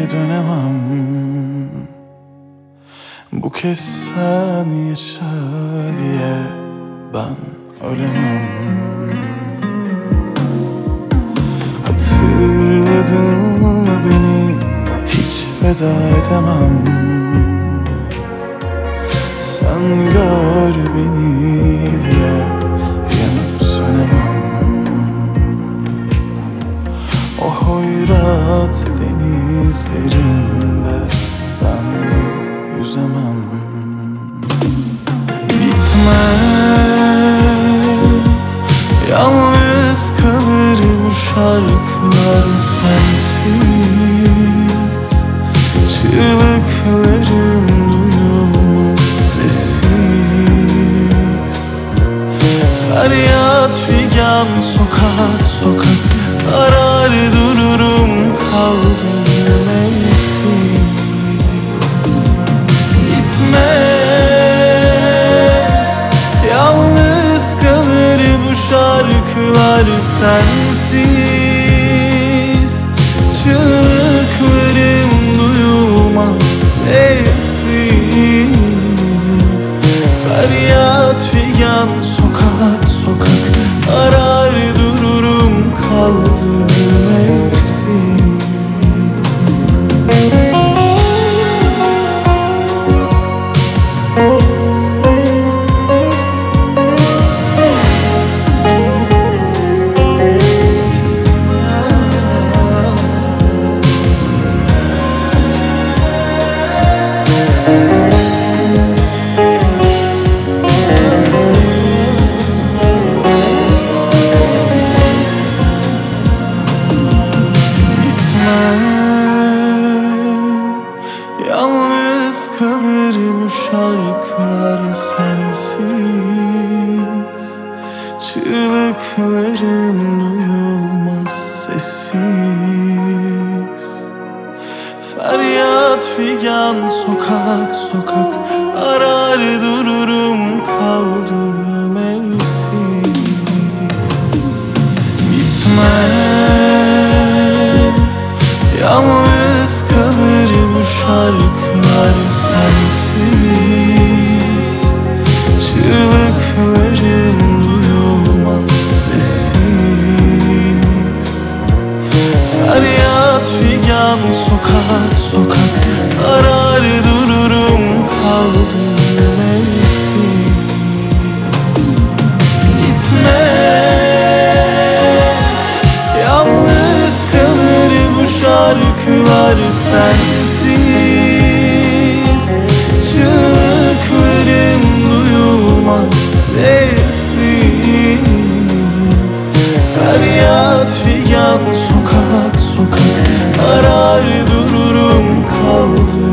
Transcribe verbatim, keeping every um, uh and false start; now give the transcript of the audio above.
geri dönemem. Bu kez sen yaşa diye ben ölemem. Hatırladın mı beni, hiç veda edemem. Sen gör beni diye yanıp sönemem. O hoyrat denizlerinde ben yüzemem. Bitme, yalnız kalır bu şarkılar sensiz. Çığlıklarım duyulmaz sessiz. Feryat figan sokak sokak arar dururum kaldığım evsiz. Gitme, yalnız kalır bu şarkılar sensiz. Çığlıklarım duyulmaz sessiz. Feryat figan sokak sokak arar dururum kaldığım evsiz. Yalnız kalır bu şarkılar sensiz. Çığlıklarım duyulmaz sessiz. Feryat figan sokak sokak arar dururum kaldığım evsiz. Gitme, yalnız kalır bu şarkılar sensiz. Çığlıklarım duyulmaz sessiz. Feryat figan sokak sokak arar dururum kaldığım evsiz. Gitme, yalnız kalır bu şarkılar sensiz. Çığlıklarım duyulmaz sessiz. Feryat figan sokak sokak arar dururum kaldı.